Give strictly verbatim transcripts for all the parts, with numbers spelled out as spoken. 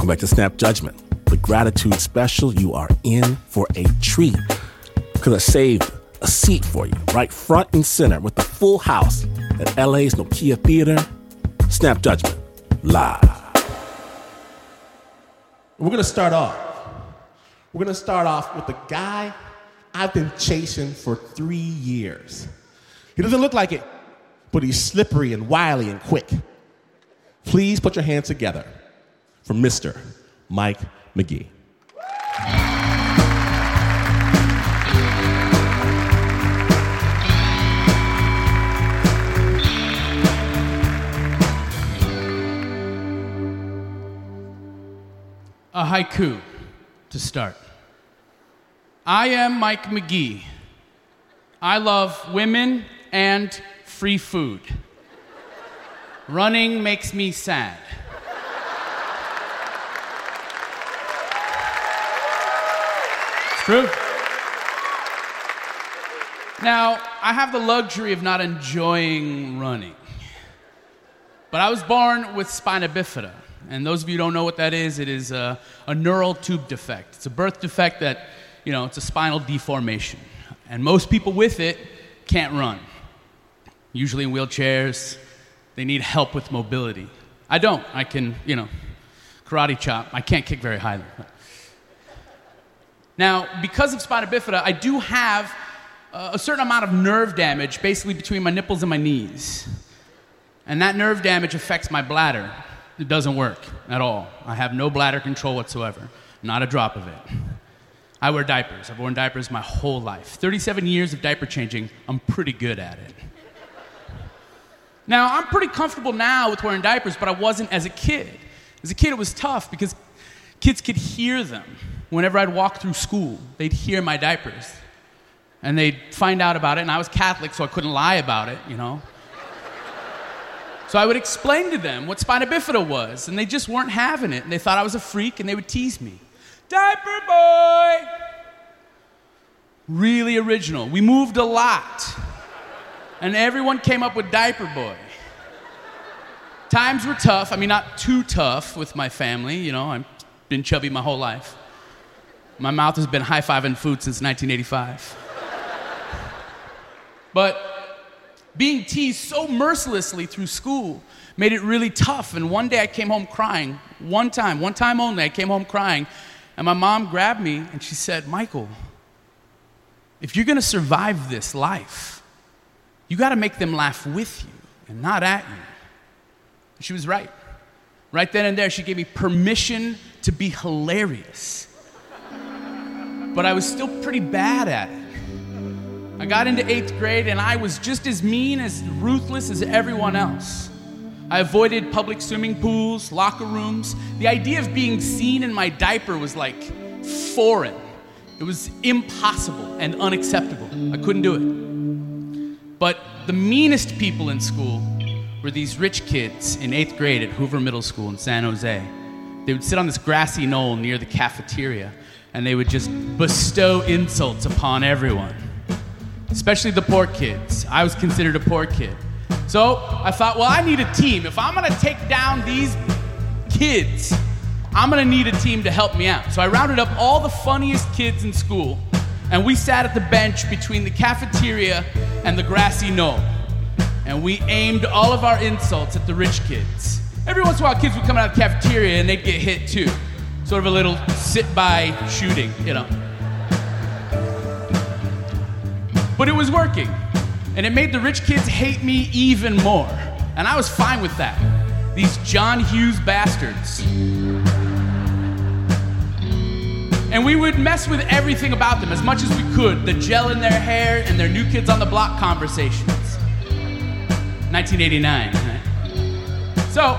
Welcome back to Snap Judgment. The gratitude special, you are in for a treat. Because I saved a seat for you, right front and center with the full house at L A's Nokia Theater. Snap Judgment, live. We're going to start off. We're going to start off with the guy I've been chasing for three years. He doesn't look like it, but he's slippery and wily and quick. Please put your hands together for Mister Mike McGee. A haiku to start. I am Mike McGee. I love women and free food. Running makes me sad. It's true. Now, I have the luxury of not enjoying running. But I was born with spina bifida. And those of you who don't know what that is, it is a, a neural tube defect. It's a birth defect that, you know, it's a spinal deformation. And most people with it can't run. Usually in wheelchairs, they need help with mobility. I don't. I can, you know, karate chop. I can't kick very high. Now, because of spina bifida, I do have uh, a certain amount of nerve damage, basically between my nipples and my knees. And that nerve damage affects my bladder. It doesn't work at all. I have no bladder control whatsoever. Not a drop of it. I wear diapers. I've worn diapers my whole life. thirty-seven years of diaper changing, I'm pretty good at it. Now, I'm pretty comfortable now with wearing diapers, but I wasn't as a kid. As a kid, it was tough because kids could hear them. Whenever I'd walk through school, they'd hear my diapers. And they'd find out about it, and I was Catholic, so I couldn't lie about it, you know. So I would explain to them what spina bifida was, and they just weren't having it, and they thought I was a freak, and they would tease me. Diaper boy! Really original. We moved a lot, and everyone came up with diaper boy. Times were tough. I mean, not too tough with my family, you know. I've been chubby my whole life. My mouth has been high-fiving food since nineteen eighty-five. But being teased so mercilessly through school made it really tough. And one day I came home crying. One time, one time only, I came home crying. And my mom grabbed me and she said, Michael, if you're going to survive this life, you got to make them laugh with you and not at you. She was right. Right then and there, she gave me permission to be hilarious. But I was still pretty bad at it. I got into eighth grade, and I was just as mean, as ruthless as everyone else. I avoided public swimming pools, locker rooms. The idea of being seen in my diaper was like foreign. It was impossible and unacceptable. I couldn't do it. But the meanest people in school were these rich kids in eighth grade at Hoover Middle School in San Jose. They would sit on this grassy knoll near the cafeteria, and they would just bestow insults upon everyone. Especially the poor kids. I was considered a poor kid. So I thought, well, I need a team. If I'm gonna take down these kids, I'm gonna need a team to help me out. So I rounded up all the funniest kids in school, and we sat at the bench between the cafeteria and the grassy knoll. And we aimed all of our insults at the rich kids. Every once in a while, kids would come out of the cafeteria and they'd get hit too. Sort of a little sit-by shooting, you know. But it was working, and it made the rich kids hate me even more. And I was fine with that. These John Hughes bastards. And we would mess with everything about them as much as we could. The gel in their hair and their New Kids on the Block conversations. nineteen eighty-nine, right? So,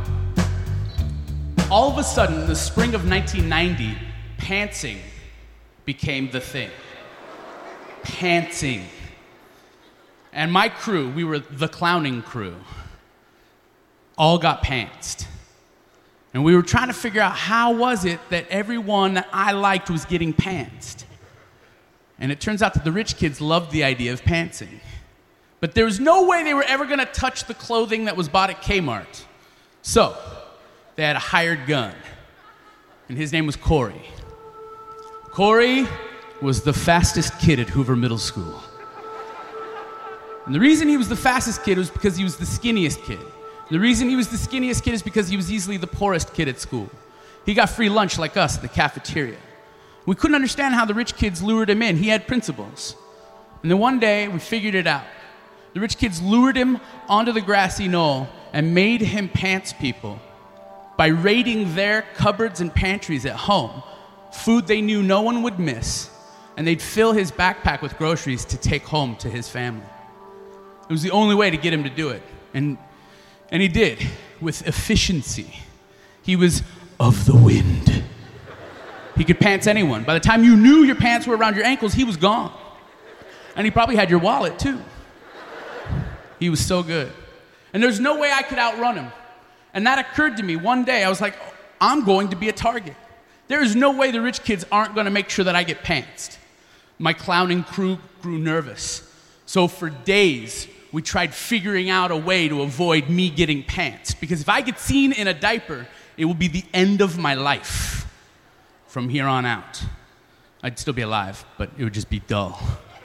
all of a sudden, the spring of nineteen ninety, pantsing became the thing. Pantsing. And my crew, we were the clowning crew, all got pantsed. And we were trying to figure out how was it that everyone that I liked was getting pantsed. And it turns out that the rich kids loved the idea of pantsing. But there was no way they were ever going to touch the clothing that was bought at Kmart. So, they had a hired gun. and his name was Corey. Corey was the fastest kid at Hoover Middle School. And the reason he was the fastest kid was because he was the skinniest kid. The reason he was the skinniest kid is because he was easily the poorest kid at school. He got free lunch like us at the cafeteria. We couldn't understand how the rich kids lured him in. He had principles. And then one day, we figured it out. The rich kids lured him onto the grassy knoll and made him pants people by raiding their cupboards and pantries at home, food they knew no one would miss, and they'd fill his backpack with groceries to take home to his family. It was the only way to get him to do it. And, and he did, with efficiency. He was of the wind. He could pants anyone. By the time you knew your pants were around your ankles, he was gone. And he probably had your wallet, too. He was so good. And there's no way I could outrun him. And that occurred to me one day. I was like, oh, I'm going to be a target. There is no way the rich kids aren't going to make sure that I get pantsed. My clowning crew grew nervous. So for days, we tried figuring out a way to avoid me getting pantsed. Because if I get seen in a diaper, it will be the end of my life from here on out. I'd still be alive, but it would just be dull.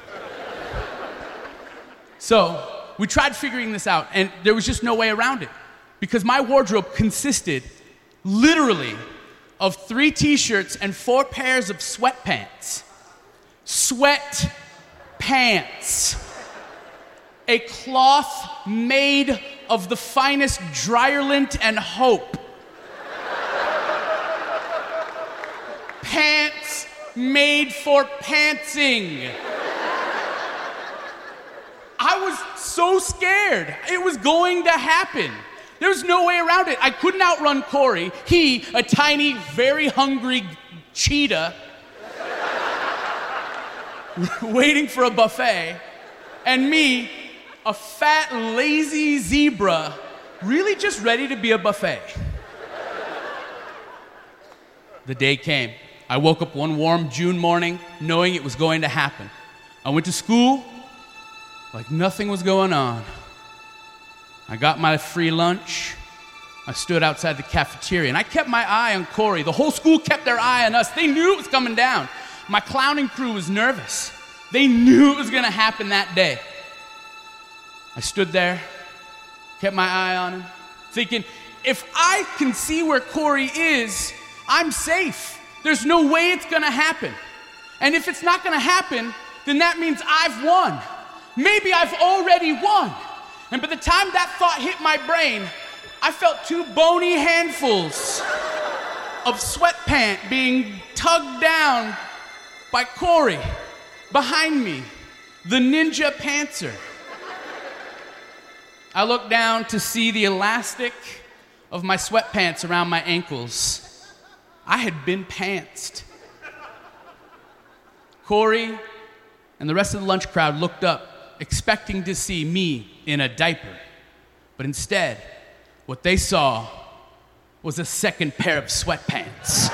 So we tried figuring this out, and there was just no way around it. Because my wardrobe consisted literally of three t-shirts and four pairs of sweatpants. Sweat pants. A cloth made of the finest Dryerlint and Hope. Pants made for pantsing. I was so scared. It was going to happen. There was no way around it. I couldn't outrun Corey. He, a tiny, very hungry cheetah, waiting for a buffet, and me, a fat, lazy zebra, really just ready to be a buffet. The day came. I woke up one warm June morning knowing it was going to happen. I went to school like nothing was going on. I got my free lunch. I stood outside the cafeteria, and I kept my eye on Corey. The whole school kept their eye on us. They knew it was coming down. My clowning crew was nervous. They knew it was going to happen that day. I stood there, kept my eye on him, thinking, if I can see where Corey is, I'm safe. There's no way it's going to happen. And if it's not going to happen, then that means I've won. Maybe I've already won. And by the time that thought hit my brain, I felt two bony handfuls of sweatpant being tugged down by Corey behind me, the ninja pantser. I looked down to see the elastic of my sweatpants around my ankles. I had been pantsed. Corey and the rest of the lunch crowd looked up, expecting to see me in a diaper. But instead, what they saw was a second pair of sweatpants.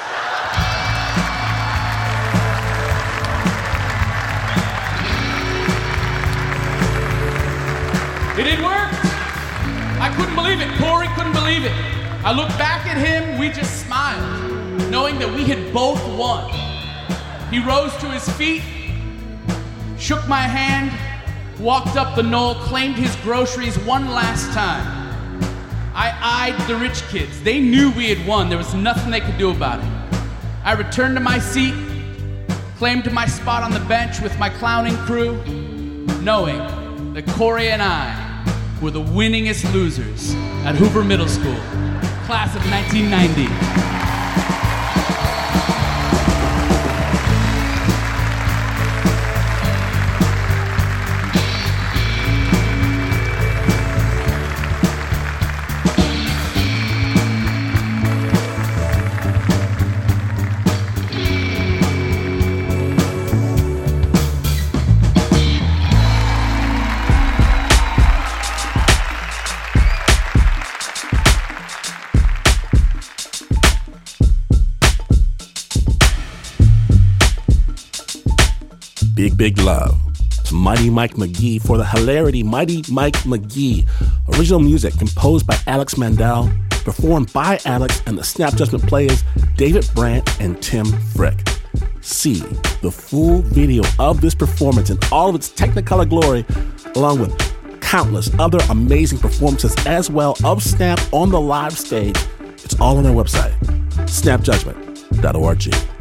It didn't work. I couldn't believe it. Corey couldn't believe it. I looked back at him, we just smiled, knowing that we had both won. He rose to his feet, shook my hand, walked up the knoll, claimed his groceries one last time. I eyed the rich kids. They knew we had won. There was nothing they could do about it. I returned to my seat, claimed my spot on the bench with my clowning crew, knowing that Corey and I were the winningest losers at Hoover Middle School, class of nineteen ninety. Big, big love to Mighty Mike McGee for the hilarity Mighty Mike McGee. Original music composed by Alex Mandel. performed by Alex and the Snap Judgment players David Brandt and Tim Frick. See the full video of this performance in all of its Technicolor glory, along with countless other amazing performances as well of Snap on the live stage. It's all on their website, snap judgment dot org.